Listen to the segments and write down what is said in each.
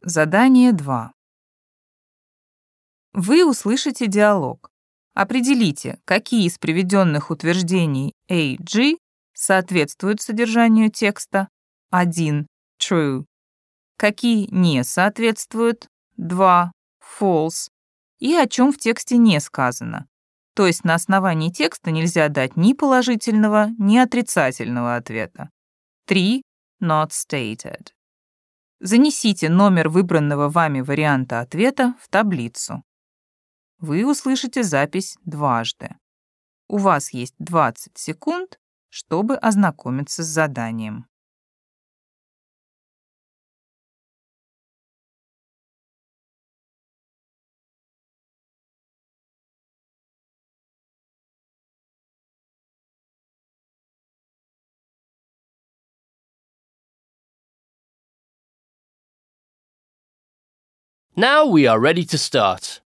Задание 2. Вы услышите диалог. Определите, какие из приведенных утверждений A, G соответствуют содержанию текста. 1. True. Какие не соответствуют. 2. False. И о чем в тексте не сказано. То есть на основании текста нельзя дать ни положительного, ни отрицательного ответа. 3. Not stated. Занесите номер выбранного вами варианта ответа в таблицу. Вы услышите запись дважды. У вас есть 20 секунд, чтобы ознакомиться с заданием. Now we are ready to start.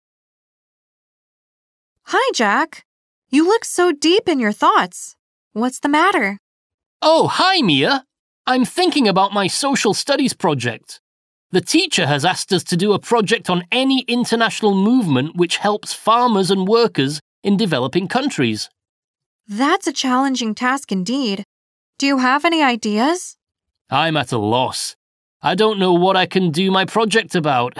Hi, Jack. You look so deep in your thoughts. What's the matter? Oh, hi, Mia. I'm thinking about my social studies project. The teacher has asked us to do a project on any international movement which helps farmers and workers in developing countries. That's a challenging task indeed. Do you have any ideas? I'm at a loss. I don't know what I can do my project about.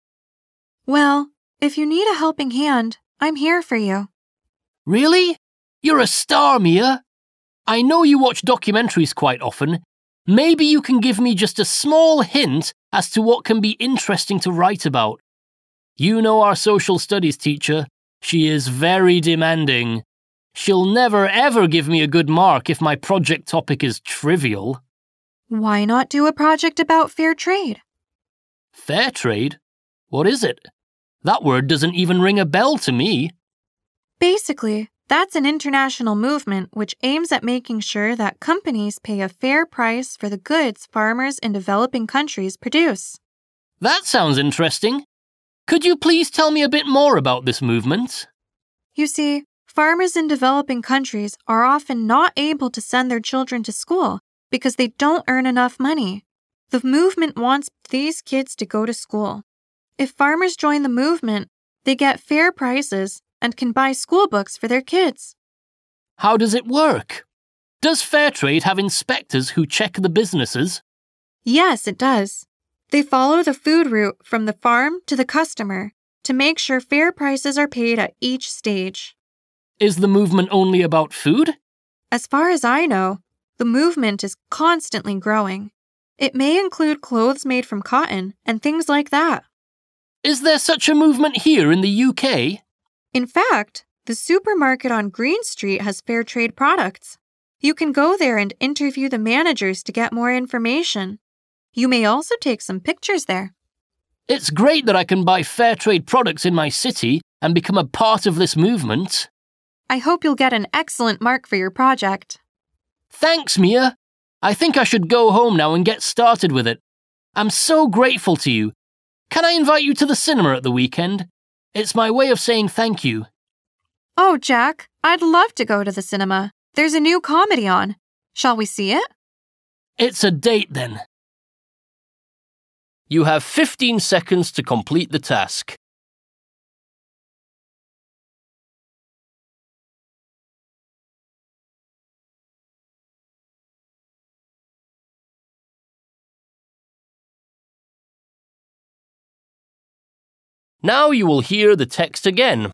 Well, if you need a helping hand, I'm here for you. Really? You're a star, Mia. I know you watch documentaries quite often. Maybe you can give me just a small hint as to what can be interesting to write about. You know our social studies teacher. She is very demanding. She'll never ever give me a good mark if my project topic is trivial. Why not do a project about fair trade? Fair trade? What is it? That word doesn't even ring a bell to me. Basically, that's an international movement which aims at making sure that companies pay a fair price for the goods farmers in developing countries produce. That sounds interesting. Could you please tell me a bit more about this movement? You see, farmers in developing countries are often not able to send their children to school because they don't earn enough money. The movement wants these kids to go to school. If farmers join the movement, they get fair prices and can buy school books for their kids. How does it work? Does Fairtrade have inspectors who check the businesses? Yes, it does. They follow the food route from the farm to the customer to make sure fair prices are paid at each stage. Is the movement only about food? As far as I know, the movement is constantly growing. It may include clothes made from cotton and things like that. Is there such a movement here in the UK? In fact, the supermarket on Green Street has fair trade products. You can go there and interview the managers to get more information. You may also take some pictures there. It's great that I can buy fair trade products in my city and become a part of this movement. I hope you'll get an excellent mark for your project. Thanks, Mia. I think I should go home now and get started with it. I'm so grateful to you. Can I invite you to the cinema at the weekend? It's my way of saying thank you. Oh, Jack, I'd love to go to the cinema. There's a new comedy on. Shall we see it? It's a date then. You have 15 seconds to complete the task. Now you will hear the text again.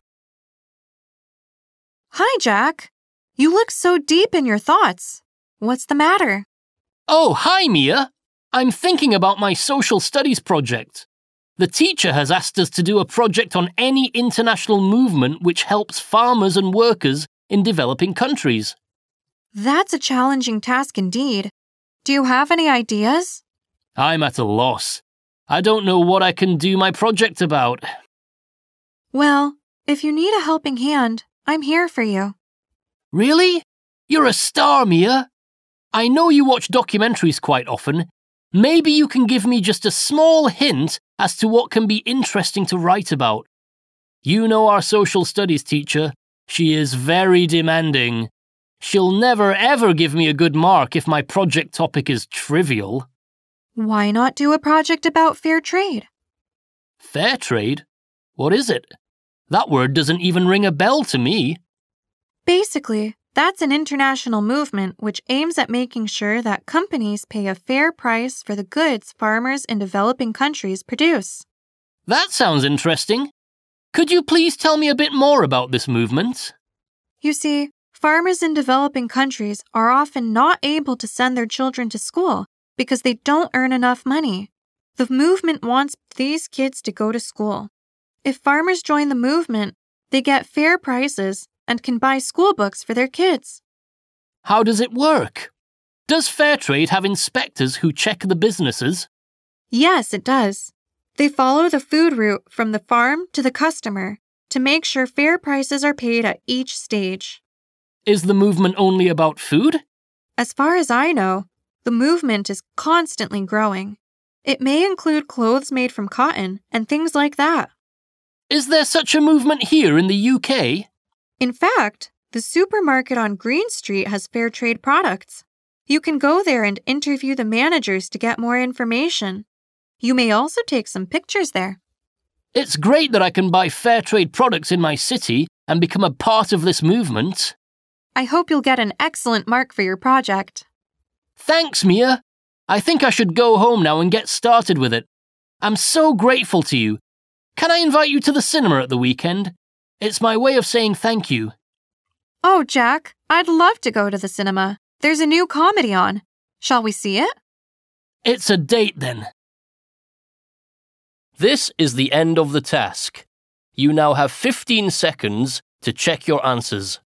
Hi, Jack. You look so deep in your thoughts. What's the matter? Oh, hi, Mia. I'm thinking about my social studies project. The teacher has asked us to do a project on any international movement which helps farmers and workers in developing countries. That's a challenging task indeed. Do you have any ideas? I'm at a loss. I don't know what I can do my project about. Well, if you need a helping hand, I'm here for you. Really? You're a star, Mia. I know you watch documentaries quite often. Maybe you can give me just a small hint as to what can be interesting to write about. You know our social studies teacher. She is very demanding. She'll never ever give me a good mark if my project topic is trivial. Why not do a project about fair trade? Fair trade? What is it? That word doesn't even ring a bell to me. Basically, that's an international movement which aims at making sure that companies pay a fair price for the goods farmers in developing countries produce. That sounds interesting. Could you please tell me a bit more about this movement? You see, farmers in developing countries are often not able to send their children to school because they don't earn enough money. The movement wants these kids to go to school. If farmers join the movement, they get fair prices and can buy school books for their kids. How does it work? Does Fairtrade have inspectors who check the businesses? Yes, it does. They follow the food route from the farm to the customer to make sure fair prices are paid at each stage. Is the movement only about food? As far as I know, the movement is constantly growing. It may include clothes made from cotton and things like that. Is there such a movement here in the UK? In fact, the supermarket on Green Street has fair trade products. You can go there and interview the managers to get more information. You may also take some pictures there. It's great that I can buy fair trade products in my city and become a part of this movement. I hope you'll get an excellent mark for your project. Thanks, Mia. I think I should go home now and get started with it. I'm so grateful to you. Can I invite you to the cinema at the weekend? It's my way of saying thank you. Oh, Jack, I'd love to go to the cinema. There's a new comedy on. Shall we see it? It's a date then. This is the end of the task. You now have 15 seconds to check your answers.